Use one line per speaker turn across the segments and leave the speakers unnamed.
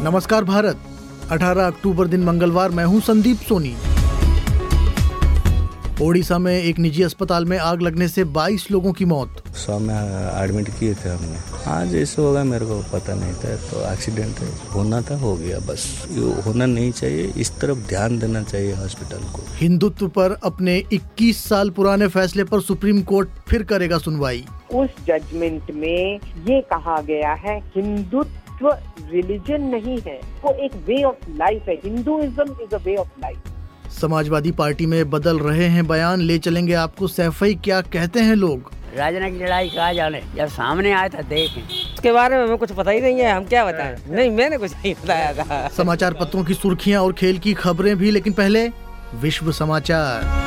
नमस्कार भारत। 18 अक्टूबर दिन मंगलवार, मैं हूं संदीप सोनी। ओडिशा में एक निजी अस्पताल में आग लगने से 22 लोगों की मौत।
100 में एडमिट किए थे हमने। हाँ, जैसे होगा मेरे को पता नहीं था, तो एक्सीडेंट है, होना था हो गया, बस ये होना नहीं चाहिए। इस तरफ ध्यान देना चाहिए हॉस्पिटल को।
हिंदुत्व पर अपने 21 साल पुराने फैसले पर सुप्रीम कोर्ट फिर करेगा सुनवाई।
उस जजमेंट में ये कहा गया है हिंदुत्व रिलीजन नहीं है, वो एक वे ऑफ लाइफ है। Hinduism is a way of life.
Samajwadi party में बदल रहे हैं बयान, ले चलेंगे आपको सैफई क्या कहते हैं लोग।
राजनीतिक लड़ाई कहा जाने, जब सामने आया था देखें।
उसके बारे में हमें कुछ पता ही नहीं है, हम क्या बताएं। नहीं, मैंने कुछ नहीं बताया था।
समाचार पत्रों की सुर्खियां और खेल की खबरें भी, लेकिन पहले विश्व समाचार।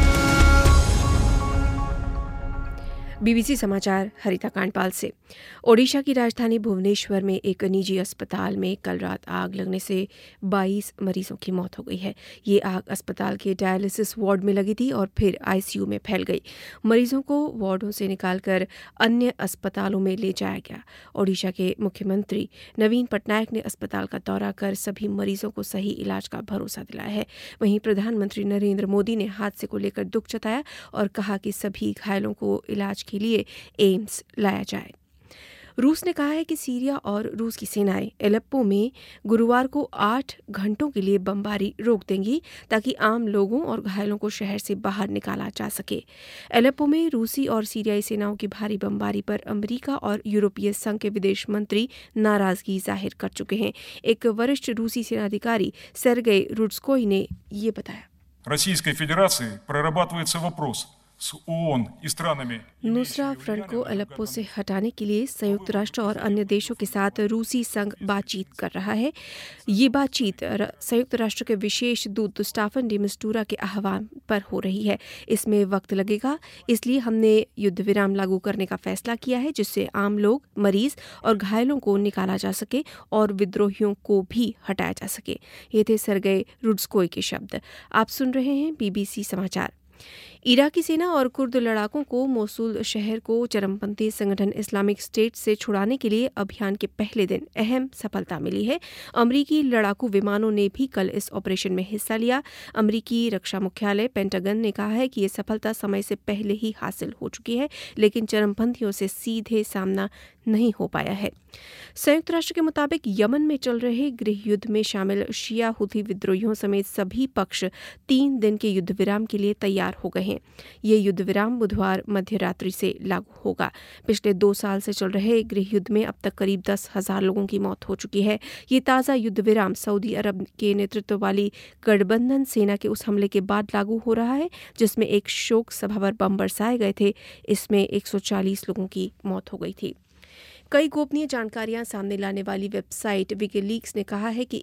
बीबीसी समाचार हरिता कांडपाल से। ओडिशा की राजधानी भुवनेश्वर में एक निजी अस्पताल में कल रात आग लगने से 22 मरीजों की मौत हो गई है। ये आग अस्पताल के डायलिसिस वार्ड में लगी थी और फिर आईसीयू में फैल गई। मरीजों को वार्डों से निकालकर अन्य अस्पतालों में ले जाया गया। ओडिशा के मुख्यमंत्री नवीन पटनायक ने अस्पताल का दौरा कर सभी मरीजों को सही इलाज का भरोसा दिलाया है। वहीं प्रधानमंत्री नरेंद्र मोदी ने हादसे को लेकर दुख जताया और कहा कि सभी घायलों को इलाज के लिए एम्स लाया जाए। रूस ने कहा है कि सीरिया और रूस की सेनाएं एलेप्पो में गुरुवार को 8 घंटों के लिए बमबारी रोक देंगी ताकि आम लोगों और घायलों को शहर से बाहर निकाला जा सके। एलेप्पो में रूसी और सीरियाई सेनाओं की भारी बमबारी पर अमेरिका और यूरोपीय संघ के विदेश मंत्री नाराजगी जाहिर कर चुके हैं। एक वरिष्ठ रूसी सेनाधिकारी सेर्गेई रुड्स्कोई ने ये बताया।
Российской Федерации прорабатывается вопрос с ООН и странами।
नुसरा फ्रंट को अलेप्पो से हटाने के लिए संयुक्त राष्ट्र और अन्य देशों के साथ रूसी संघ बातचीत कर रहा है। ये बातचीत संयुक्त राष्ट्र के विशेष दूत स्टाफन डी मिस्टूरा के आह्वान पर हो रही है। इसमें वक्त लगेगा, इसलिए हमने युद्ध विराम लागू करने का फैसला किया है जिससे आम लोग, मरीज और घायलों को निकाला जा सके और विद्रोहियों को भी हटाया जा सके। ये थे सेर्गेई रुड्स्कोई के शब्द। आप सुन रहे हैं बीबीसी समाचार। इराकी सेना और कुर्द लड़ाकों को मोसुल शहर को चरमपंथी संगठन इस्लामिक स्टेट से छुड़ाने के लिए अभियान के पहले दिन अहम सफलता मिली है। अमरीकी लड़ाकू विमानों ने भी कल इस ऑपरेशन में हिस्सा लिया। अमरीकी रक्षा मुख्यालय पेंटागन ने कहा है कि ये सफलता समय से पहले ही हासिल हो चुकी है, लेकिन चरमपंथियों से सीधे सामना नहीं हो पाया है। संयुक्त राष्ट्र के मुताबिक यमन में चल रहे गृह युद्ध में शामिल शिया हुथी विद्रोहियों समेत सभी पक्ष 3 दिन के युद्ध विराम के लिए तैयार हो गए हैं। ये युद्ध विराम बुधवार मध्य रात्रि से लागू होगा। पिछले 2 साल से चल रहे गृह युद्ध में अब तक करीब 10,000 लोगों की मौत हो चुकी है। ये ताज़ा युद्ध विराम सऊदी अरब के नेतृत्व वाली गठबंधन सेना के उस हमले के बाद लागू हो रहा है जिसमें एक शोक सभा पर बम बरसाए गए थे। इसमें 140 लोगों की मौत हो गई थी। कई गोपनीय जानकारियां सामने लाने वाली वेबसाइट विकीलीक्स ने कहा है कि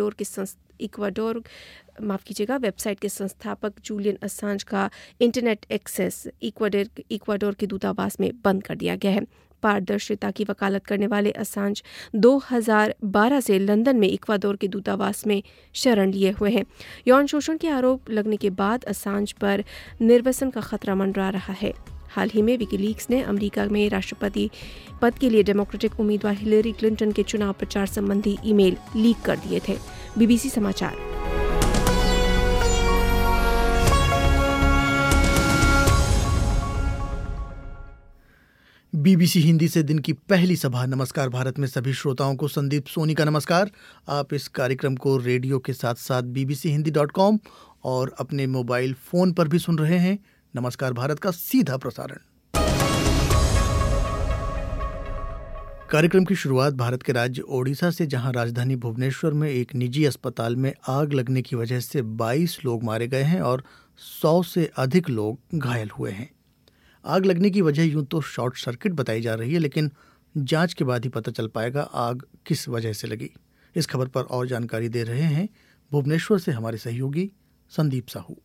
वेबसाइट के संस्थापक जूलियन असांज का इंटरनेट एक्सेस इक्वाडोर के दूतावास में बंद कर दिया गया है। पारदर्शिता की वकालत करने वाले असांज 2012 से लंदन में इक्वाडोर के दूतावास में शरण लिए हुए हैं। यौन शोषण के आरोप लगने के बाद असांज पर निर्वासन का खतरा मंडरा रहा है। हाल ही में विकीलीक्स ने अमेरिका में राष्ट्रपति पद के लिए डेमोक्रेटिक उम्मीदवार हिलेरी क्लिंटन के चुनाव प्रचार संबंधी ईमेल लीक कर दिए थे। बीबीसी समाचार।
बीबीसी हिंदी से दिन की पहली सभा नमस्कार भारत में सभी श्रोताओं को संदीप सोनी का नमस्कार। आप इस कार्यक्रम को रेडियो के साथ साथ bbchondi.com और अपने मोबाइल फोन पर भी सुन रहे हैं। नमस्कार भारत का सीधा प्रसारण। कार्यक्रम की शुरुआत भारत के राज्य ओडिशा से, जहां राजधानी भुवनेश्वर में एक निजी अस्पताल में आग लगने की वजह से 22 लोग मारे गए हैं और 100 से अधिक लोग घायल हुए हैं। आग लगने की वजह यूं तो शॉर्ट सर्किट बताई जा रही है, लेकिन जांच के बाद ही पता चल पाएगा आग किस वजह से लगी। इस खबर पर और जानकारी दे रहे हैं भुवनेश्वर से हमारे सहयोगी संदीप साहू।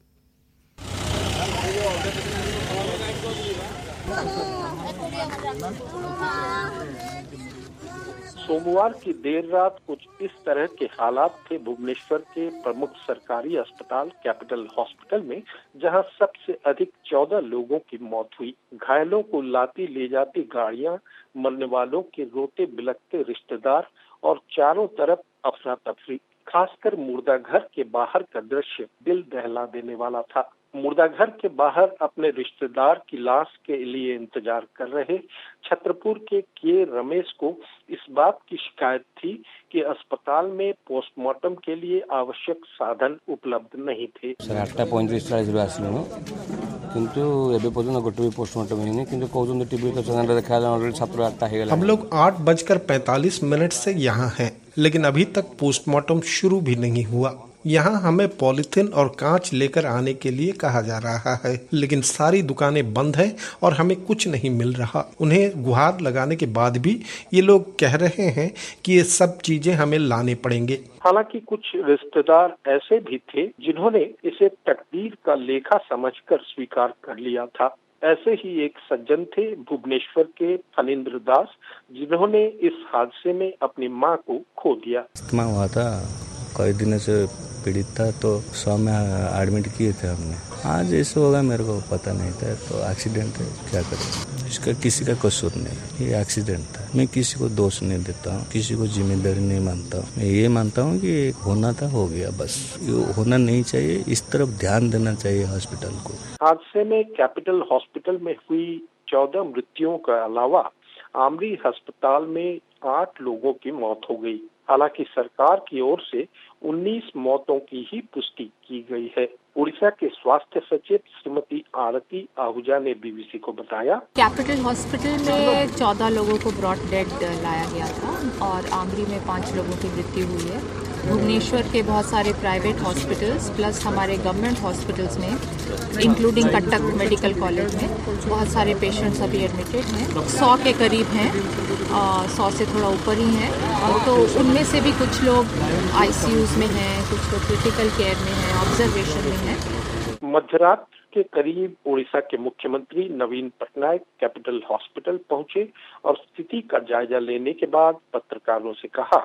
सोमवार की देर रात कुछ इस तरह के हालात थे भुवनेश्वर के प्रमुख सरकारी अस्पताल कैपिटल हॉस्पिटल में, जहां सबसे अधिक 14 लोगों की मौत हुई। घायलों को लाती ले जाती गाड़ियां, मरने वालों के रोते बिलखते रिश्तेदार और चारों तरफ अफरा तफरी। खासकर मुर्दाघर के बाहर का दृश्य दिल दहला देने वाला था। मुर्दाघर के बाहर अपने रिश्तेदार की लाश के लिए इंतजार कर रहे छतरपुर के रमेश को इस बात की शिकायत थी कि अस्पताल में पोस्टमार्टम के लिए आवश्यक साधन उपलब्ध नहीं थे।
8:35 आसलुनु किंतु एबे पर्यंत गोटे भी पोस्टमार्टम नहीं, किंतु कहउछन टीवी तो चैनल देखा ऑलरेडी 7-8 हो गला।
हम लोग 8:45 से यहाँ हैं, लेकिन अभी तक पोस्टमार्टम शुरू भी नहीं हुआ। यहाँ हमें पॉलिथीन और कांच लेकर आने के लिए कहा जा रहा है, लेकिन सारी दुकानें बंद हैं और हमें कुछ नहीं मिल रहा। उन्हें गुहार लगाने के बाद भी ये लोग कह रहे हैं कि ये सब चीजें हमें लाने पड़ेंगे।
हालांकि कुछ रिश्तेदार ऐसे भी थे जिन्होंने इसे तकदीर का लेखा समझकर स्वीकार कर लिया था। ऐसे ही एक सज्जन थे भुवनेश्वर के फणींद्र दास, जिन्होंने इस हादसे में अपनी मां को खो दिया।
हुआ था, कई दिनों से पीड़ित था, तो 100 में एडमिट किए थे हमने। आज ऐसे होगा मेरे को पता नहीं था, तो एक्सीडेंट है, क्या करें। इसका किसी का कसूर नहीं, ये एक्सीडेंट था। मैं किसी को दोष नहीं देता हूँ, किसी को जिम्मेदारी नहीं मानता हूँ। मैं ये मानता हूँ कि होना था हो गया, बस ये होना नहीं चाहिए। इस तरफ ध्यान देना चाहिए हॉस्पिटल को।
हादसे में कैपिटल हॉस्पिटल में हुई 14 मृत्युओं के अलावा आमरी अस्पताल में 8 लोगों की मौत हो गई। हालांकि सरकार की ओर से 19 मौतों की ही पुष्टि की गई है। उड़ीसा के स्वास्थ्य सचिव श्रीमती आरती आहूजा ने बीबीसी को बताया,
कैपिटल हॉस्पिटल में 14 लोगों को ब्रॉड डेड लाया गया था और आमरी में 5 लोगों की मृत्यु हुई है। भुवनेश्वर के बहुत सारे प्राइवेट हॉस्पिटल्स प्लस हमारे गवर्नमेंट हॉस्पिटल्स में इंक्लूडिंग कटक मेडिकल कॉलेज में बहुत सारे पेशेंट्स अभी एडमिटेड हैं। 100 के करीब हैं, 100 से थोड़ा ऊपर ही हैं। तो उनमें से भी कुछ लोग आईसीयूज में हैं, कुछ लोग क्रिटिकल केयर में हैं, ऑब्जर्वेशन में हैं।
मध्यरात के करीब उड़ीसा के मुख्यमंत्री नवीन पटनायक कैपिटल हॉस्पिटल पहुंचे और स्थिति का जायजा लेने के बाद पत्रकारों से कहा,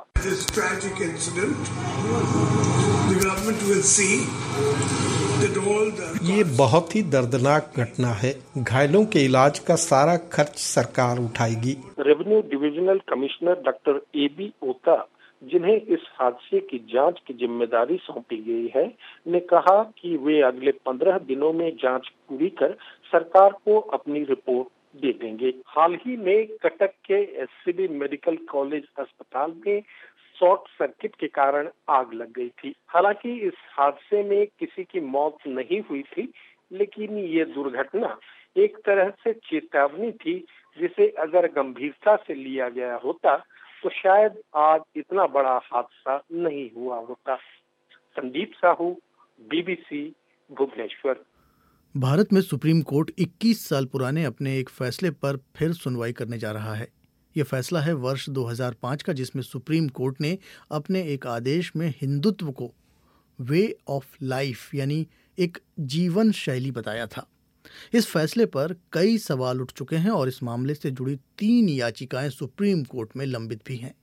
ये बहुत ही दर्दनाक घटना है। घायलों के इलाज का सारा खर्च सरकार उठाएगी।
Revenue divisional commissioner doctor AB ओता, जिन्हें इस हादसे की जांच की जिम्मेदारी सौंपी गई है, ने कहा कि वे अगले 15 दिनों में जांच पूरी कर सरकार को अपनी रिपोर्ट दे देंगे। हाल ही में कटक के SCB मेडिकल कॉलेज अस्पताल में शॉर्ट सर्किट के कारण आग लग गई थी। हालांकि इस हादसे में किसी की मौत नहीं हुई थी, लेकिन ये दुर्घटना एक तरह से चेतावनी थी, जिसे अगर गंभीरता से लिया गया होता तो शायद आज इतना बड़ा हादसा नहीं हुआ होता। संदीप साहू, BBC, भुवनेश्वर।
भारत में सुप्रीम कोर्ट 21 साल पुराने अपने एक फैसले पर फिर सुनवाई करने जा रहा है। ये फैसला है वर्ष 2005 का, जिसमें सुप्रीम कोर्ट ने अपने एक आदेश में हिंदुत्व को वे ऑफ लाइफ यानी एक जीवन शैली बताया था। इस फैसले पर कई सवाल उठ चुके हैं और इस मामले से जुड़ी 3 याचिकाएं सुप्रीम कोर्ट में लंबित भी हैं।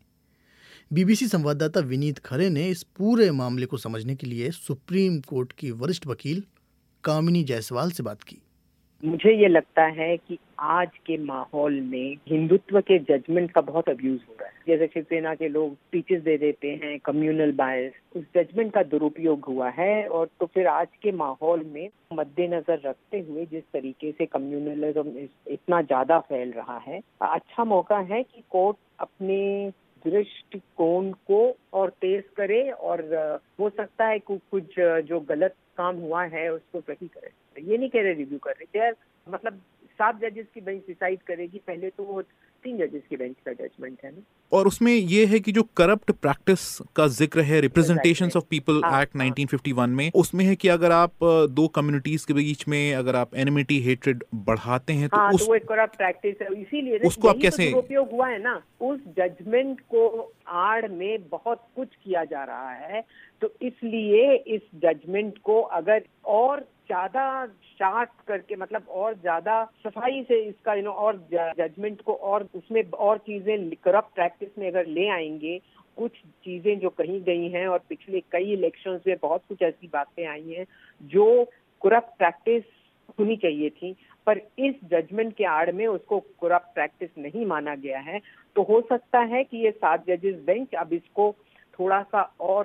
BBC संवाददाता विनीत खरे ने इस पूरे मामले को समझने के लिए सुप्रीम कोर्ट की वरिष्ठ वकील कामिनी जायसवाल से बात की।
मुझे ये लगता है कि आज के माहौल में हिंदुत्व के जजमेंट का बहुत अब्यूज हो रहा है। जैसे शिवसेना के लोग स्पीचेस दे देते हैं, कम्युनल बायस, उस जजमेंट का दुरुपयोग हुआ है। और तो फिर आज के माहौल में मद्देनजर रखते हुए जिस तरीके से कम्युनलिज्म इतना ज्यादा फैल रहा है, अच्छा मौका है कि कोर्ट अपने दृष्टिकोण को और तेज करे और हो सकता है कुछ जो गलत काम हुआ है उसको सही करे। ये नहीं कह रहे रिव्यू कर रहे थे, मतलब 7 जजेस की बेंच डिसाइड करेगी, पहले तो वो 3 जजेस की बेंच का जजमेंट है ना।
और उसमें ये है कि जो करप्ट प्रैक्टिस का जिक्र है रिप्रेजेंटेशंस ऑफ पीपल एक्ट 1951 में, उसमें है कि अगर आप 2 कम्युनिटीज के बीच में अगर आप एनिमिटी हेट्रेड बढ़ाते हैं तो
तो वो एक करप्ट प्रैक्टिस है। इसीलिए
उसको आप कैसे
उपयोग हुआ है ना, उस जजमेंट को आड़ में बहुत कुछ किया जा रहा है। तो इसलिए इस जजमेंट को अगर और ज्यादा शार्प करके, मतलब और ज्यादा सफाई से इसका और जजमेंट को और उसमें और चीजें करप्ट प्रैक्टिस में अगर ले आएंगे, कुछ चीजें जो कही गई हैं और पिछले कई इलेक्शंस में बहुत कुछ ऐसी बातें आई हैं जो करप्ट प्रैक्टिस होनी चाहिए थी, पर इस जजमेंट के आड़ में उसको करप्ट प्रैक्टिस नहीं माना गया है, तो हो सकता है कि ये 7 जजेस बेंच अब इसको थोड़ा सा और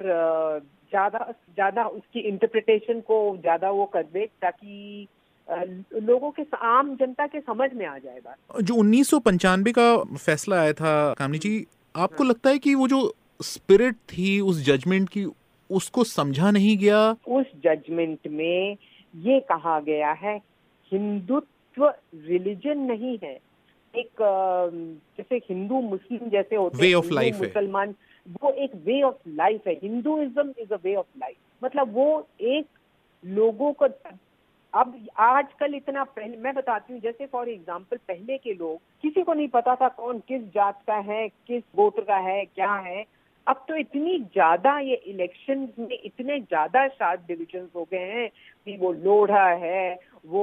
ज्यादा उसकी इंटरप्रिटेशन को ज्यादा वो कर दे, ताकि लोगों के आम जनता के समझ में आ जाए बात।
जो 1995 का फैसला आया था कामनी जी, आपको लगता है कि वो जो स्पिरिट थी उस जजमेंट की, उसको समझा नहीं गया?
उस जजमेंट में ये कहा गया है हिंदुत्व रिलीजन नहीं है, एक जैसे हिंदू मुस्लिम जैसे होते
वे ऑफ लाइफ है,
मुसलमान, वो एक वे ऑफ लाइफ है। Hinduism is a way of life, मतलब वो एक लोगों को अब आजकल इतना, पहले मैं बताती हूँ, जैसे फॉर एग्जांपल पहले के लोग, किसी को नहीं पता था कौन किस जात का है, किस गोत्र का है, क्या है। अब तो इतनी ज्यादा ये इलेक्शन में इतने ज्यादा शार्प डिविजन हो गए हैं कि वो लोढ़ा है, वो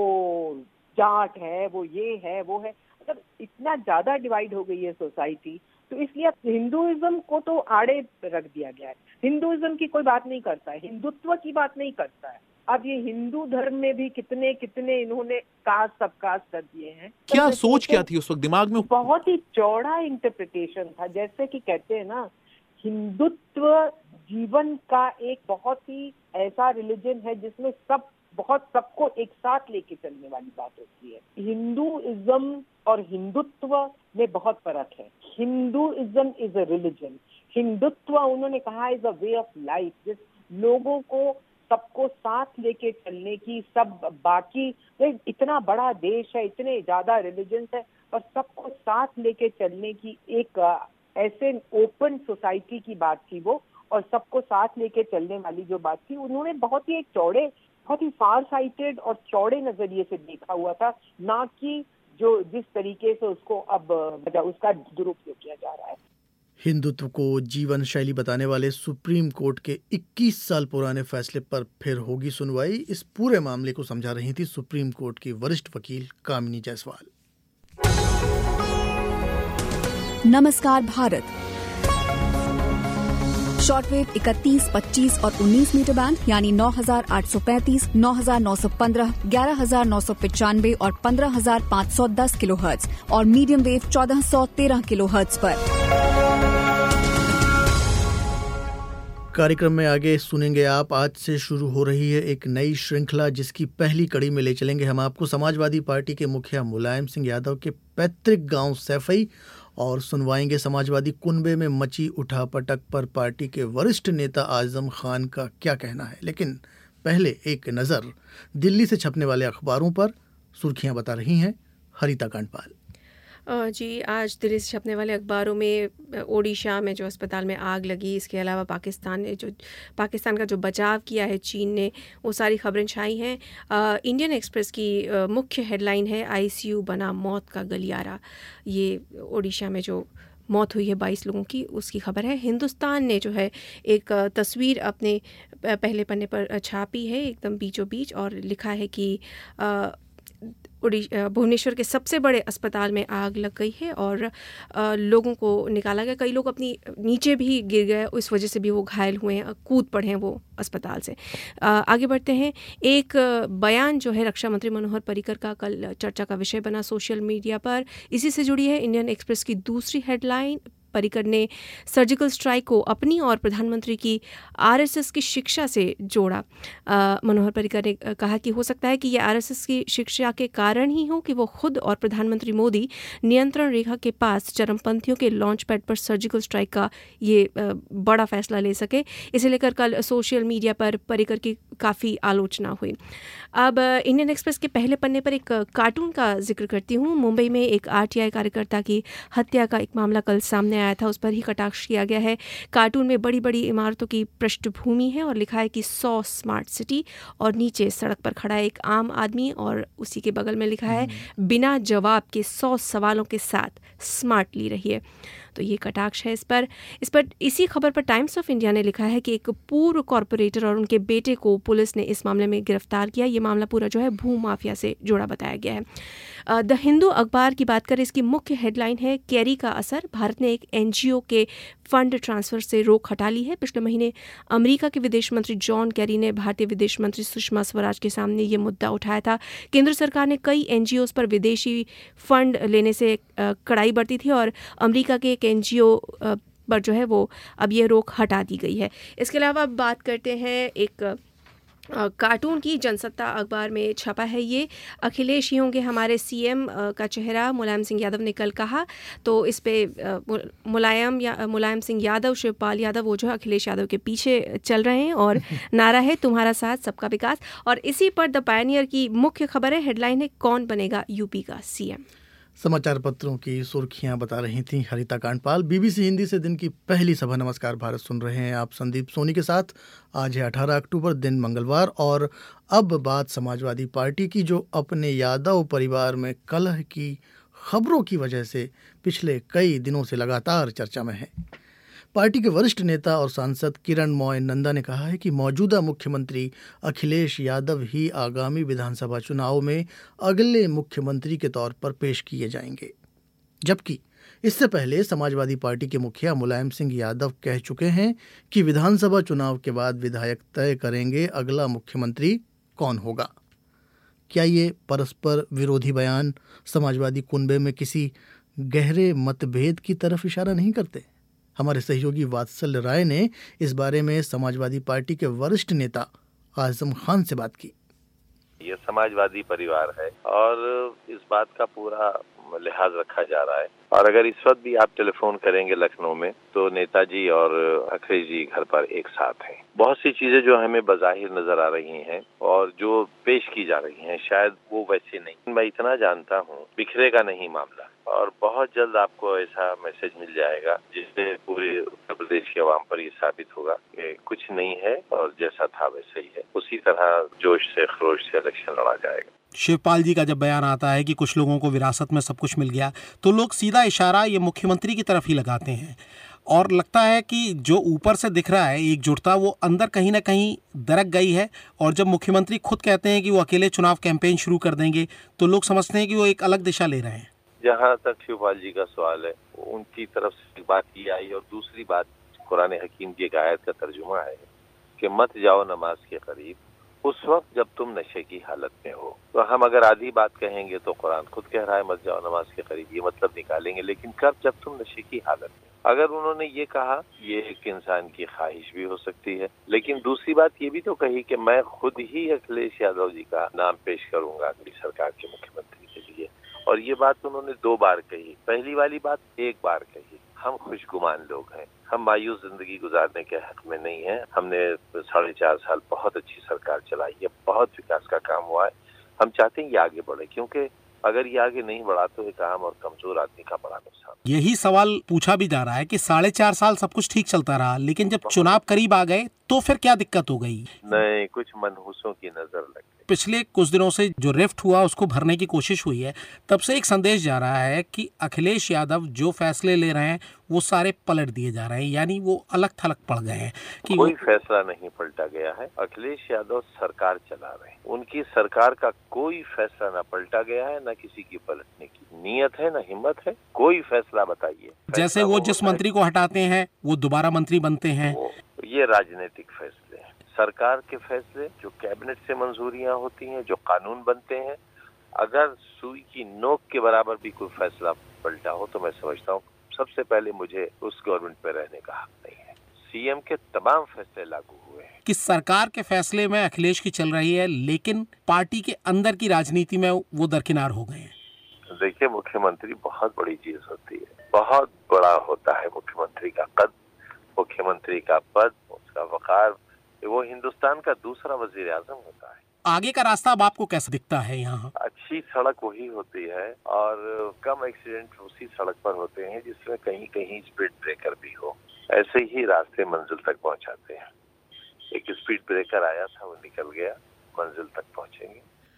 जाट है, वो ये है, वो है, मतलब इतना ज्यादा डिवाइड हो गई है सोसाइटी। तो इसलिए अब हिंदुइज्म को तो आड़े रख दिया गया है। हिंदुइज्म की कोई बात नहीं करता है, हिंदुत्व की बात नहीं करता है। अब ये हिंदू धर्म में भी कितने कितने इन्होंने कास्ट सब कास्ट कर दिए हैं।
क्या सोच क्या थी उस वक्त दिमाग में?
बहुत ही चौड़ा इंटरप्रिटेशन था, जैसे कि कहते हैं ना, हिंदुत्व जीवन का एक बहुत ही ऐसा रिलीजन है जिसमें सबको एक साथ लेके चलने वाली बात होती है। हिंदुइज्म और हिंदुत्व में बहुत फर्क है। Hinduism is a religion, Hindutva उन्होंने कहा is a way of life, जिस लोगों को सबको साथ लेके चलने की, सब बाकी इतना बड़ा देश है, इतने ज्यादा रिलीजन्स है, और सबको साथ लेके चलने की एक ऐसे ओपन सोसाइटी की बात थी वो, और सबको साथ लेके चलने वाली जो बात थी, उन्होंने बहुत ही एक चौड़े, बहुत ही फार साइटेड और चौड़े नजरिए से देखा हुआ था, ना कि जो जिस तरीके से उसको अब उसका दुरुपयोग किया जा रहा है।
हिंदुत्व को जीवन शैली बताने वाले सुप्रीम कोर्ट के 21 साल पुराने फैसले पर फिर होगी सुनवाई। इस पूरे मामले को समझा रही थी सुप्रीम कोर्ट की वरिष्ठ वकील कामिनी जायसवाल।
नमस्कार भारत। शॉर्टवेव 31, 25 और 19 मीटर बैंड यानी 9835, 9915, 11995 और 15510 किलोहर्ट्ज और मीडियम वेव 1413 किलोहर्ट्ज पर।
कार्यक्रम में आगे सुनेंगे आप, आज से शुरू हो रही है एक नई श्रृंखला, जिसकी पहली कड़ी में ले चलेंगे हम आपको समाजवादी पार्टी के मुखिया मुलायम सिंह यादव के पैतृक गांव सैफई, और सुनवाएंगे समाजवादी कुनबे में मची उठापटक पर पार्टी के वरिष्ठ नेता आजम खान का क्या कहना है। लेकिन पहले एक नज़र दिल्ली से छपने वाले अखबारों पर। सुर्खियां बता रही हैं हरिता कांडपाल।
जी, आज दिल्ली से छपने वाले अखबारों में ओडिशा में जो अस्पताल में आग लगी, इसके अलावा पाकिस्तान का जो बचाव किया है चीन ने, वो सारी खबरें छाई हैं। इंडियन एक्सप्रेस की मुख्य हेडलाइन है आईसीयू बना मौत का गलियारा। ये ओडिशा में जो मौत हुई है 22 लोगों की, उसकी खबर है। हिंदुस्तान ने जो है एक तस्वीर अपने पहले पन्ने पर छापी है एकदम बीचों बीच, और लिखा है कि भुवनेश्वर के सबसे बड़े अस्पताल में आग लग गई है और लोगों को निकाला गया। कई लोग अपनी नीचे भी गिर गए, इस वजह से भी वो घायल हुए हैं, कूद पड़े हैं वो अस्पताल से। आगे बढ़ते हैं। एक बयान जो है रक्षा मंत्री मनोहर पर्रिकर का कल चर्चा का विषय बना सोशल मीडिया पर। इसी से जुड़ी है इंडियन एक्सप्रेस की दूसरी हेडलाइन। पर्रिकर ने सर्जिकल स्ट्राइक को अपनी और प्रधानमंत्री की आरएसएस की शिक्षा से जोड़ा। मनोहर पर्रिकर ने कहा कि हो सकता है कि ये आरएसएस की शिक्षा के कारण ही हो कि वो खुद और प्रधानमंत्री मोदी नियंत्रण रेखा के पास चरमपंथियों के लॉन्च पैड पर सर्जिकल स्ट्राइक का ये बड़ा फैसला ले सके। इसे लेकर कल सोशल मीडिया पर पर्रिकर की काफ़ी आलोचना हुई। अब इंडियन एक्सप्रेस के पहले पन्ने पर एक कार्टून का जिक्र करती हूँ। मुंबई में एक आरटीआई कार्यकर्ता की हत्या का एक मामला कल सामने आया था, उस पर ही कटाक्ष किया गया है। कार्टून में बड़ी बड़ी इमारतों की पृष्ठभूमि है और लिखा है कि 100 स्मार्ट सिटी, और नीचे सड़क पर खड़ा है एक आम आदमी और उसी के बगल में लिखा है बिना जवाब के 100 सवालों के साथ स्मार्टली रहिए। तो ये कटाक्ष है इस पर। इसी खबर पर टाइम्स ऑफ इंडिया ने लिखा है कि एक पूर्व कॉरपोरेटर और उनके बेटे को पुलिस ने इस मामले में गिरफ्तार किया। ये मामला पूरा जो है भू माफिया से जुड़ा बताया गया है। द हिंदू अखबार की बात करें, इसकी मुख्य हेडलाइन है कैरी का असर। भारत ने एक एनजीओ के फंड ट्रांसफर से रोक हटा ली है। पिछले महीने अमेरिका के विदेश मंत्री जॉन केरी ने भारतीय विदेश मंत्री सुषमा स्वराज के सामने ये मुद्दा उठाया था। केंद्र सरकार ने कई एनजीओ पर विदेशी फंड लेने से कड़ाई बरती थी और अमेरिका के एक एनजीओ पर जो है वो अब ये रोक हटा दी गई है। इसके अलावा अब बात करते हैं एक कार्टून की। जनसत्ता अखबार में छपा है ये। अखिलेश ही होंगे हमारे सीएम का चेहरा, मुलायम सिंह यादव ने कल कहा। तो इस पे मुलायम सिंह यादव, शिवपाल यादव वो जो है अखिलेश यादव के पीछे चल रहे हैं और नारा है तुम्हारा साथ सबका विकास। और इसी पर द पायनियर की मुख्य खबर है, हेडलाइन है कौन बनेगा यूपी का सीएम।
समाचार पत्रों की सुर्खियां बता रही थी हरिता कांडपाल। बीबीसी हिंदी से दिन की पहली सभा नमस्कार भारत सुन रहे हैं आप संदीप सोनी के साथ। आज है 18 अक्टूबर, दिन मंगलवार। और अब बात समाजवादी पार्टी की, जो अपने यादव परिवार में कलह की खबरों की वजह से पिछले कई दिनों से लगातार चर्चा में है। पार्टी के वरिष्ठ नेता और सांसद किरण मौय नंदा ने कहा है कि मौजूदा मुख्यमंत्री अखिलेश यादव ही आगामी विधानसभा चुनाव में अगले मुख्यमंत्री के तौर पर पेश किए जाएंगे। जबकि इससे पहले समाजवादी पार्टी के मुखिया मुलायम सिंह यादव कह चुके हैं कि विधानसभा चुनाव के बाद विधायक तय करेंगे अगला मुख्यमंत्री कौन होगा। क्या ये परस्पर विरोधी बयान समाजवादी कुनबे में किसी गहरे मतभेद की तरफ इशारा नहीं करते? हमारे सहयोगी वात्सल्य राय ने इस बारे में समाजवादी पार्टी के वरिष्ठ नेता आजम खान से बात की।
ये समाजवादी परिवार है और इस बात का पूरा लिहाज रखा जा रहा है। और अगर इस वक्त भी आप टेलीफोन करेंगे लखनऊ में तो नेताजी और अखिलेश जी घर पर एक साथ हैं। बहुत सी चीजें जो हमें बज़ाहिर नजर आ रही हैं और जो पेश की जा रही हैं शायद वो वैसे नहीं। मैं इतना जानता हूँ बिखरेगा नहीं मामला और बहुत जल्द आपको ऐसा मैसेज मिल जाएगा जिससे पूरे उत्तर प्रदेश के अवाम पर ये साबित होगा कि कुछ नहीं है और जैसा था वैसे ही है। उसी तरह जोश से खरोश से इलेक्शन लड़ा जाएगा।
शिवपाल जी का जब बयान आता है कि कुछ लोगों को विरासत में सब कुछ मिल गया तो लोग सीधा इशारा ये मुख्यमंत्री की तरफ ही लगाते हैं और लगता है कि जो ऊपर से दिख रहा है एकजुटता वो अंदर कहीं ना कहीं दरक गई है। और जब मुख्यमंत्री खुद कहते हैं कि वो अकेले चुनाव कैंपेन शुरू कर देंगे तो लोग समझते हैं कि वो एक अलग दिशा ले रहे हैं।
जहाँ तक शिवपाल जी का सवाल है उनकी तरफ से एक बात ये आई और दूसरी बात कुरान हकीम की एक आयत का तर्जुमा है कि मत जाओ नमाज के करीब उस वक्त जब तुम नशे की हालत में हो। तो हम अगर आधी बात कहेंगे तो कुरान खुद कह रहा है मत जाओ नमाज के करीब, ये मतलब निकालेंगे। लेकिन कब? जब तुम नशे की हालत में। अगर उन्होंने ये कहा ये एक इंसान की ख्वाहिश भी हो सकती है। लेकिन दूसरी बात ये भी तो कही कि मैं खुद ही अखिलेश यादव जी का नाम पेश करूंगा अगली सरकार के मुख्यमंत्री के लिए। और ये बात उन्होंने 2 बार कही। पहली वाली बात 1 बार कही। हम खुशगुमान लोग हैं, हम मायूस जिंदगी गुजारने के हक में नहीं हैं। हमने 4.5 साल बहुत अच्छी सरकार चलाई है, बहुत विकास का काम हुआ है। हम चाहते हैं ये आगे बढ़े क्योंकि अगर ये आगे नहीं बढ़ा तो एक आम और कमजोर आदमी का बड़ा नुकसान।
यही सवाल पूछा भी जा रहा है कि 4.5 साल सब कुछ ठीक चलता रहा लेकिन जब चुनाव करीब आ गए तो फिर क्या दिक्कत हो गई?
नहीं, कुछ मनहूसों की नजर लग गई।
पिछले कुछ दिनों से जो रिफ्ट हुआ उसको भरने की कोशिश हुई है, तब से एक संदेश जा रहा है कि अखिलेश यादव जो फैसले ले रहे हैं वो सारे पलट दिए जा रहे हैं, यानी वो अलग थलग पड़ गए हैं। कि
कोई फैसला नहीं पलटा गया है। अखिलेश यादव सरकार चला रहे हैं, उनकी सरकार का कोई फैसला न पलटा गया है, न किसी की पलटने की नीयत है, न हिम्मत है। कोई फैसला बताइए।
जैसे वो जिस मंत्री को हटाते हैं वो दोबारा मंत्री बनते हैं।
ये राजनीतिक फैसले हैं। सरकार के फैसले जो कैबिनेट से मंजूरियां होती हैं, जो कानून बनते हैं, अगर सुई की नोक के बराबर भी कोई फैसला पलटा हो तो मैं समझता हूँ सबसे पहले मुझे उस गवर्नमेंट पे रहने का हक नहीं है। सीएम के तमाम फैसले लागू हुए हैं।
कि सरकार के फैसले में अखिलेश की चल रही है लेकिन पार्टी के अंदर की राजनीति में वो दरकिनार हो गए हैं।
देखिए, मुख्यमंत्री बहुत बड़ी चीज होती है, बहुत बड़ा होता है मुख्यमंत्री का कद, मुख्यमंत्री का पद, उसका वकार। वो हिंदुस्तान का दूसरा वजीर आजम होता है।
आगे का रास्ता अब आपको कैसा दिखता है? यहाँ
अच्छी सड़क वही होती है और कम एक्सीडेंट उसी सड़क पर होते हैं जिसमें कहीं कहीं स्पीड ब्रेकर भी हो। ऐसे ही रास्ते मंजिल तक पहुँचाते हैं। एक स्पीड ब्रेकर आया था, वो निकल गया, मंजिल तक पहुँचेंगे।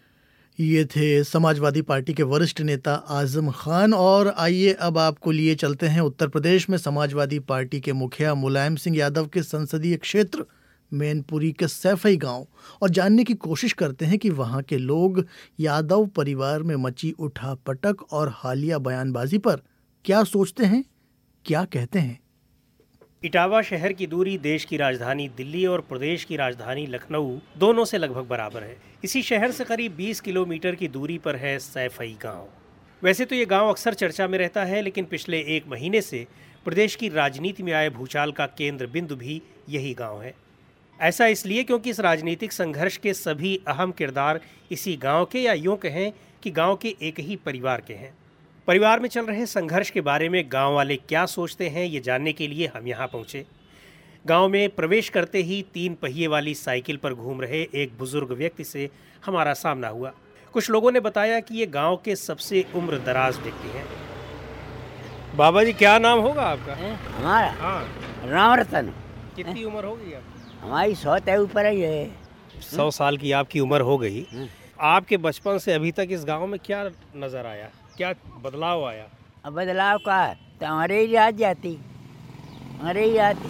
ये थे समाजवादी पार्टी के वरिष्ठ नेता आजम खान। और आइए अब आपको लिए चलते हैं उत्तर प्रदेश में समाजवादी पार्टी के मुखिया मुलायम सिंह यादव के संसदीय क्षेत्र मैनपुरी के सैफई गांव और जानने की कोशिश करते हैं कि वहां के लोग यादव परिवार में मची उठापटक और हालिया बयानबाजी पर क्या सोचते हैं, क्या कहते हैं।
इटावा शहर की दूरी देश की राजधानी दिल्ली और प्रदेश की राजधानी लखनऊ दोनों से लगभग बराबर है। इसी शहर से करीब 20 किलोमीटर की दूरी पर है सैफई गांव। वैसे तो ये गांव अक्सर चर्चा में रहता है, लेकिन पिछले 1 महीने से प्रदेश की राजनीति में आए भूचाल का केंद्र बिंदु भी यही गांव है। ऐसा इसलिए क्योंकि इस राजनीतिक संघर्ष के सभी अहम किरदार इसी गांव के, या यूं कहें कि गांव के एक ही परिवार के हैं। परिवार में चल रहे संघर्ष के बारे में गांव वाले क्या सोचते हैं, ये जानने के लिए हम यहाँ पहुँचे। गांव में प्रवेश करते ही 3 पहिए वाली साइकिल पर घूम रहे एक बुजुर्ग व्यक्ति से हमारा सामना हुआ। कुछ लोगों ने बताया कि ये गांव के सबसे उम्र दराज व्यक्ति हैं। बाबा जी, क्या नाम होगा आपका?
हमारा?
हाँ।
राम रतन।
कितनी उम्र हो गई आपकी?
हमारी 100 के ऊपर है।
100 साल की आपकी उम्र हो गई। आपके बचपन से अभी तक इस गांव में क्या नजर आया, क्या बदलाव आया?
अब बदलाव का तो हमारे ही याद जाती, हमारे ही आती।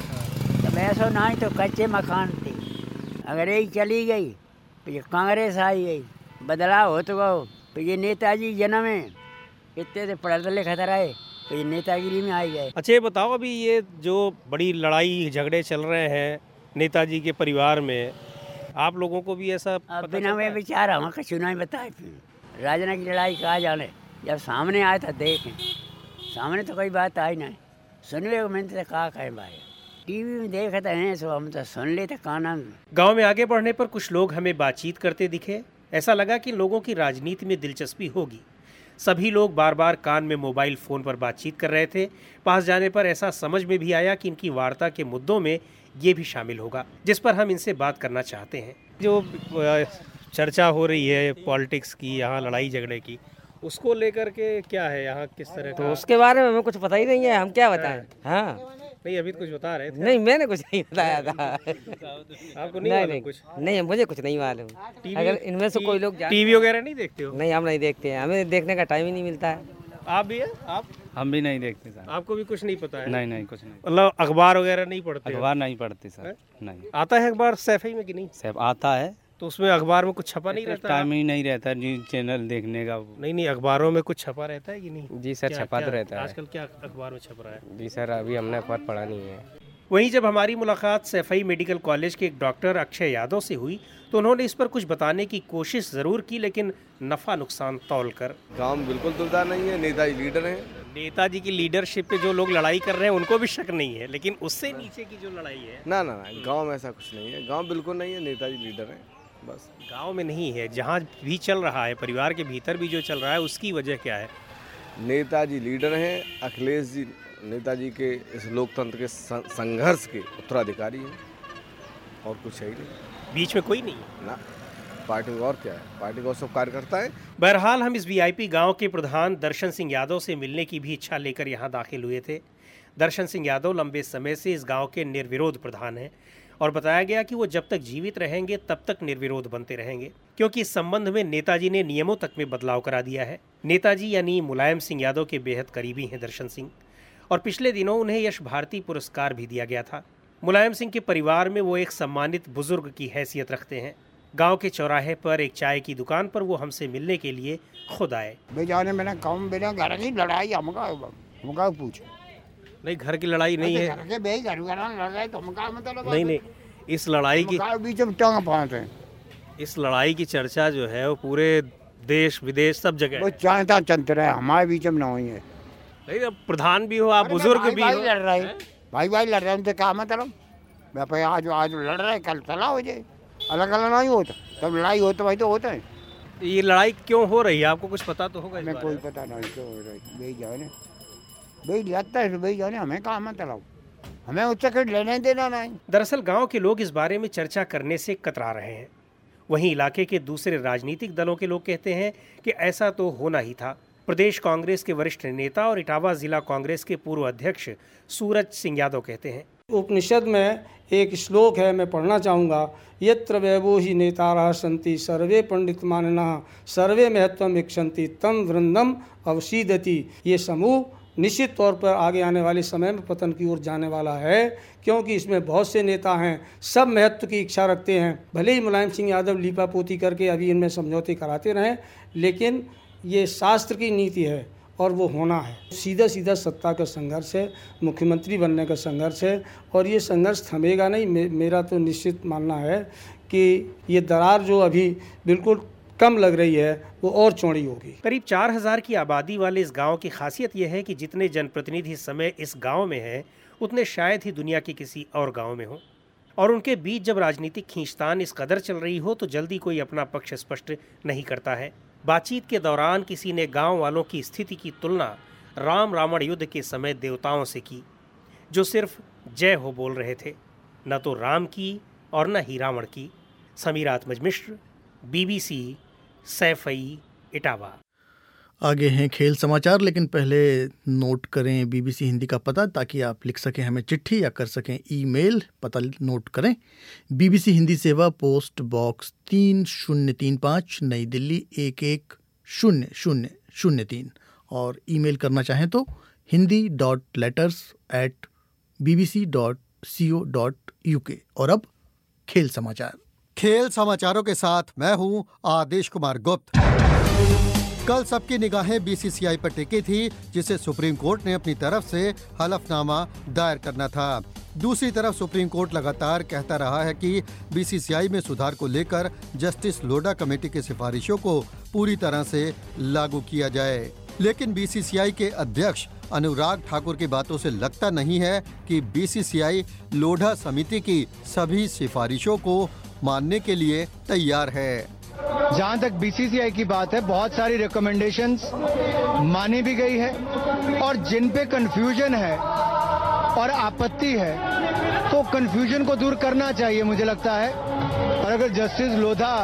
तब ऐसा नहीं तो कच्चे मकान थे, अगर यही चली गई तो ये कांग्रेस आई गई, बदलाव हो तो गो। तो ये नेताजी जन्म है, इतने से पढ़ा लिखा रहे तो ये नेतागिरी में आई गए।
अच्छा, ये बताओ, अभी ये जो बड़ी लड़ाई झगड़े चल रहे हैं नेताजी के परिवार में, आप लोगों को भी ऐसा
बिना में विचार हम कछु नहीं बताए। राजना की लड़ाई कहा जाने, जब सामने आया था देखें, सामने तो कोई बात आई नहीं, सुनवे को मैंने तो कहा कहें भाई, टीवी में देखते हैं सो हम तो सुन लेते काना में।
गांव में आगे बढ़ने पर कुछ लोग हमें बातचीत करते दिखे। ऐसा लगा कि लोगों की राजनीति में दिलचस्पी होगी। सभी लोग बार बार कान में मोबाइल फ़ोन पर बातचीत कर रहे थे। पास जाने पर ऐसा समझ में भी आया कि इनकी वार्ता के मुद्दों में ये भी शामिल होगा, जिस पर हम इनसे बात करना चाहते हैं। जो चर्चा हो रही है पॉलिटिक्स की, यहाँ लड़ाई झगड़े की, उसको लेकर के क्या है यहाँ, किस तरह
तो उसके बारे में हमें कुछ पता ही नहीं है, हम क्या बताएं। हाँ,
नहीं, अभी तो कुछ बता रहे थे।
नहीं, मैंने कुछ नहीं बताया था।
आपको नहीं मालूम कुछ?
नहीं, मुझे कुछ नहीं मालूम। अगर इनमें से कोई लोग
टीवी वगैरह नहीं देखते हो?
नहीं, हम नहीं देखते हैं, हमें देखने का टाइम ही नहीं मिलता है।
आप भी है? आप?
हम भी नहीं देखते सर।
आपको भी कुछ नहीं पता है?
नहीं, कुछ नहीं।
मतलब अखबार वगैरह नहीं पढ़ते?
अखबार नहीं पढ़ते सर। नहीं।
आता है अखबार सैफई में कि नहीं?
सैफ आता है।
तो उसमें अखबार में कुछ छपा नहीं रहता?
टाइम ही नहीं रहता न्यूज चैनल देखने का।
नहीं, अखबारों में कुछ छपा रहता है कि नहीं?
जी सर, छपा तो रहता है।
आजकल क्या अखबार में छप रहा है?
जी सर, अभी हमने अखबार पढ़ा नहीं है।
वहीं जब हमारी मुलाकात सैफई मेडिकल कॉलेज के एक डॉक्टर अक्षय यादव से हुई तो उन्होंने इस पर कुछ बताने की कोशिश ज़रूर की, लेकिन नफ़ा नुकसान तौल कर।
काम बिल्कुल दुविधा नहीं है, नेताजी लीडर हैं।
नेताजी की लीडरशिप पे जो लोग लड़ाई कर रहे हैं उनको भी शक नहीं है, लेकिन उससे नीचे की जो लड़ाई है
ना, गांव में ऐसा कुछ नहीं है। गांव बिल्कुल नहीं है, नेताजी लीडर हैं बस।
गांव में नहीं है, जहाँ भी चल रहा है, परिवार के भीतर भी जो चल रहा है, उसकी वजह क्या है?
नेताजी लीडर हैं। अखिलेश जी नेताजी के इस लोकतंत्र के संघर्ष के उत्तराधिकारी हैं, और कुछ है ही नहीं।
बीच में कोई नहीं
ना। पार्टी और क्या है, पार्टी को सब कार्यकर्ता है।
बहरहाल हम इस वीआईपी गांव के प्रधान दर्शन सिंह यादव से मिलने की भी इच्छा लेकर यहां दाखिल हुए थे। दर्शन सिंह यादव लंबे समय से इस गांव के निर्विरोध प्रधान हैं और बताया गया कि वो जब तक जीवित रहेंगे तब तक निर्विरोध बनते रहेंगे, क्योंकि इस संबंध में नेताजी ने नियमों तक में बदलाव करा दिया है। नेताजी यानी मुलायम सिंह यादव के बेहद करीबी हैं दर्शन सिंह, और पिछले दिनों उन्हें यश भारती पुरस्कार भी दिया गया था। मुलायम सिंह के परिवार में वो एक सम्मानित बुजुर्ग की हैसियत रखते हैं। गांव के चौराहे पर एक चाय की दुकान पर वो हमसे मिलने के लिए खुद आए।
बेजाने मैंने कम बिना घर की लड़ाई हमका पूछो।
नहीं, घर की लड़ाई नहीं है।
घर के लड़ाई तो हमका मतलब
नहीं, इस लड़ाई की
बीच में टांग फांस है।
इस लड़ाई की चर्चा जो है वो पूरे देश विदेश सब जगह
वो चाहता चलते रहे, हमारे बीच में नहीं है।
नहीं, अब प्रधान भी हो आप, बुजुर्ग भी हो,
लड़ रहे भाई लड़ रहे, उनसे क्या मतलब? आज लड़ रहे, कल चला हो जाए, अलग अलग नहीं होता। तब लड़ाई हो तो भाई तो होता है।
ये लड़ाई क्यों हो रही है आपको कुछ पता तो होगा?
हमें कोई पता नहीं क्यों हो रही। भाई जाने भाई लगता है, भाई जाने हमें कहाँ मतलब, हमें उससे कुछ लेने देना नहीं।
दरअसल गांव के लोग इस बारे में चर्चा करने से कतरा रहे हैं। वहीं इलाके के दूसरे राजनीतिक दलों के लोग कहते हैं कि ऐसा तो होना ही था। प्रदेश कांग्रेस के वरिष्ठ नेता और इटावा जिला कांग्रेस के पूर्व अध्यक्ष सूरज सिंह यादव कहते हैं,
उपनिषद में एक श्लोक है, मैं पढ़ना चाहूँगा। यत्र वैभो ही नेतारः सन्ति सर्वे पंडित मानना सर्वे महत्वम इक्षन्ति तम वृंदम अवसीदति। ये समूह निश्चित तौर पर आगे आने वाले समय में पतन की ओर जाने वाला है, क्योंकि इसमें बहुत से नेता हैं, सब महत्व की इच्छा रखते हैं। भले ही मुलायम सिंह यादव लीपापोती करके अभी इनमें समझौते कराते रहें, लेकिन ये शास्त्र की नीति है और वो होना है। सीधा सीधा सत्ता का संघर्ष है, मुख्यमंत्री बनने का संघर्ष है और ये संघर्ष थमेगा नहीं। मेरा तो निश्चित मानना है कि ये दरार जो अभी बिल्कुल कम लग रही है वो और चौड़ी होगी।
करीब 4000 की आबादी वाले इस गांव की खासियत यह है कि जितने जनप्रतिनिधि इस समय इस गांव में हैं उतने शायद ही दुनिया के किसी और गांव में हो, और उनके बीच जब राजनीतिक खींचतान इस कदर चल रही हो तो जल्दी कोई अपना पक्ष स्पष्ट नहीं करता है। बातचीत के दौरान किसी ने गांव वालों की स्थिति की तुलना राम रावण युद्ध के समय देवताओं से की, जो सिर्फ जय हो बोल रहे थे, न तो राम की और न ही रावण की। समीर आत्मज मिश्र, BBC, सैफई, इटावा।
आगे हैं खेल समाचार, लेकिन पहले नोट करें BBC हिंदी का पता ताकि आप लिख सकें हमें चिट्ठी या कर सकें ईमेल। पता नोट करें, BBC हिंदी सेवा, पोस्ट बॉक्स 3035, नई दिल्ली 110003, और ईमेल करना चाहें तो hindi.letters@bbc.co.uk। और अब खेल समाचार।
खेल समाचारों के साथ मैं हूं आदेश कुमार गुप्त। कल सबकी निगाहें BCCI पर टिकी थी, जिसे सुप्रीम कोर्ट ने अपनी तरफ से हलफनामा दायर करना था। दूसरी तरफ सुप्रीम कोर्ट लगातार कहता रहा है कि BCCI में सुधार को लेकर जस्टिस लोढ़ा कमेटी की सिफारिशों को पूरी तरह से लागू किया जाए, लेकिन BCCI के अध्यक्ष अनुराग ठाकुर की बातों से लगता नहीं है कि BCCI लोढ़ा समिति की सभी सिफारिशों को मानने के लिए तैयार है।
जहाँ तक BCCI की बात है, बहुत सारी रिकमेंडेशंस मानी भी गई है और जिन पे कंफ्यूजन है और आपत्ति है तो कंफ्यूजन को दूर करना चाहिए मुझे लगता है। और अगर जस्टिस लोढ़ा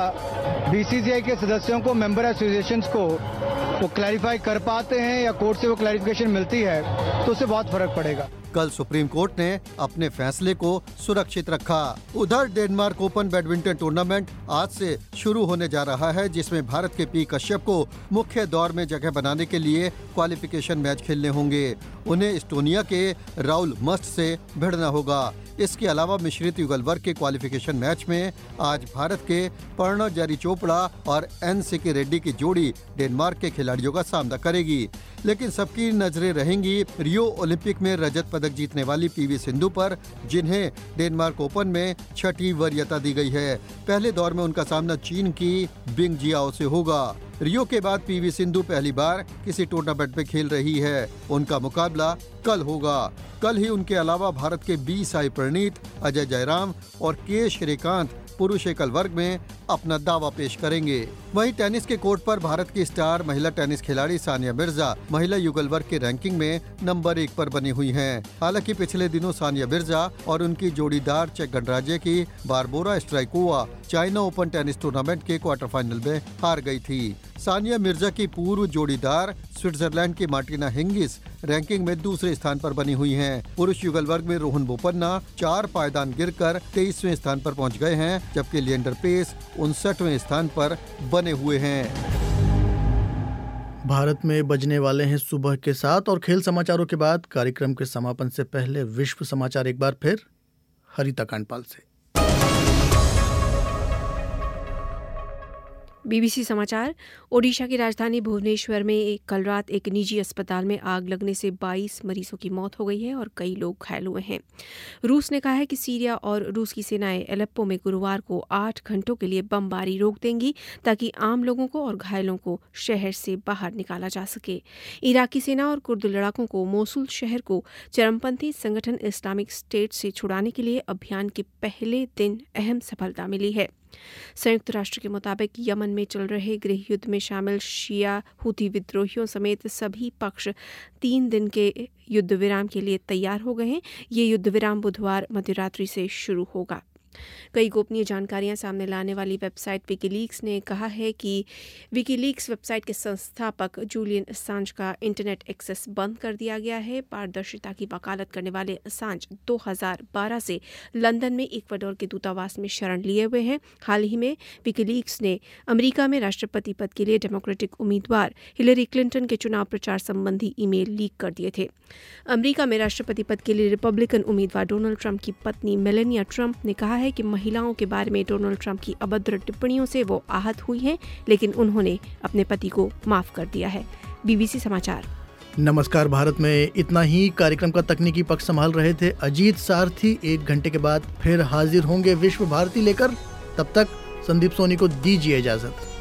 BCCI के सदस्यों को, मेंबर एसोसिएशंस को वो क्लैरिफाई कर पाते हैं या कोर्ट से वो क्लैरिफिकेशन मिलती है तो उससे बहुत फर्क पड़ेगा।
कल सुप्रीम कोर्ट ने अपने फैसले को सुरक्षित रखा। उधर डेनमार्क ओपन बैडमिंटन टूर्नामेंट आज से शुरू होने जा रहा है, जिसमें भारत के P कश्यप को मुख्य दौर में जगह बनाने के लिए क्वालिफिकेशन मैच खेलने होंगे। उन्हें एस्टोनिया के राउल मस्ट से भिड़ना होगा। इसके अलावा मिश्रित युगल वर्ग के क्वालिफिकेशन मैच में आज भारत के पर्णव जेरी चोपड़ा और N सिक्की रेड्डी की जोड़ी डेनमार्क के खिलाड़ियों का सामना करेगी। लेकिन सबकी नजरें रहेंगी रियो ओलंपिक में रजत पदक जीतने वाली PV सिंधु पर, जिन्हें डेनमार्क ओपन में छठी वरीयता दी गई है। पहले दौर में उनका सामना चीन की बिंग जियाओ से होगा। रियो के बाद PV सिंधु पहली बार किसी टूर्नामेंट में खेल रही है। उनका मुकाबला कल होगा। कल ही उनके अलावा भारत के B साई प्रणीत, अजय जयराम और K श्रीकांत पुरुष एकल वर्ग में अपना दावा पेश करेंगे। वहीं टेनिस के कोर्ट पर भारत की स्टार महिला टेनिस खिलाड़ी सानिया मिर्जा महिला युगल वर्ग के रैंकिंग में नंबर 1 पर बनी हुई हैं। हालांकि पिछले दिनों सानिया मिर्जा और उनकी जोड़ीदार चेक गणराज्य की Barbora Strycova China open tennis tournament के क्वार्टर फाइनल में हार गई थी। सानिया मिर्जा की पूर्व जोड़ीदार स्विट्जरलैंड की मार्टिना हिंगिस रैंकिंग में दूसरे स्थान पर बनी हुई हैं। पुरुष युगल वर्ग में रोहन बोपन्ना 4 पायदान गिरकर 23वें स्थान पर पहुंच गए हैं, जबकि लिएंडर पेस 59वें स्थान पर बने हुए हैं।
भारत में बजने वाले हैं सुबह के 7 और खेल समाचारों के बाद कार्यक्रम के समापन से पहले विश्व समाचार एक बार फिर हरिता कांडपाल से।
BBC समाचार। ओडिशा की राजधानी भुवनेश्वर में कल रात एक निजी अस्पताल में आग लगने से 22 मरीजों की मौत हो गई है और कई लोग घायल हुए हैं। रूस ने कहा है कि सीरिया और रूस की सेनाएं एलेप्पो में गुरुवार को 8 घंटों के लिए बमबारी रोक देंगी ताकि आम लोगों को और घायलों को शहर से बाहर निकाला जा सके। इराकी सेना और कुर्द लड़ाकों को मोसुल शहर को चरमपंथी संगठन इस्लामिक स्टेट से छुड़ाने के लिए अभियान के पहले दिन अहम सफलता मिली है। संयुक्त राष्ट्र के मुताबिक यमन में चल रहे गृह युद्ध में शामिल शिया हुती विद्रोहियों समेत सभी पक्ष 3 दिन के युद्ध विराम के लिए तैयार हो गए हैं। ये युद्ध विराम बुधवार मध्यरात्रि से शुरू होगा। कई गोपनीय जानकारियां सामने लाने वाली वेबसाइट विकीलीक्स ने कहा है कि विकीलीक्स वेबसाइट के संस्थापक जूलियन असांज का इंटरनेट एक्सेस बंद कर दिया गया है। पारदर्शिता की वकालत करने वाले असांज 2012 से लंदन में इक्वाडोर के दूतावास में शरण लिए हुए हैं। हाल ही में विकीलीक्स ने अमेरिका में राष्ट्रपति पद के लिए डेमोक्रेटिक उम्मीदवार हिलरी क्लिंटन के चुनाव प्रचार संबंधी ईमेल लीक कर दिए थे। अमेरिका में राष्ट्रपति पद के लिए रिपब्लिकन उम्मीदवार डोनाल्ड ट्रंप की पत्नी मेलेनिया ट्रंप ने कहा है कि महिलाओं के बारे में डोनाल्ड ट्रंप की अभद्र टिप्पणियों से वो आहत हुई हैं, लेकिन उन्होंने अपने पति को माफ कर दिया है। BBC समाचार।
नमस्कार भारत में इतना ही। कार्यक्रम का तकनीकी पक्ष संभाल रहे थे अजीत सारथी। 1 घंटे के बाद फिर हाजिर होंगे विश्व भारती लेकर। तब तक संदीप सोनी को दीजिए इजाजत।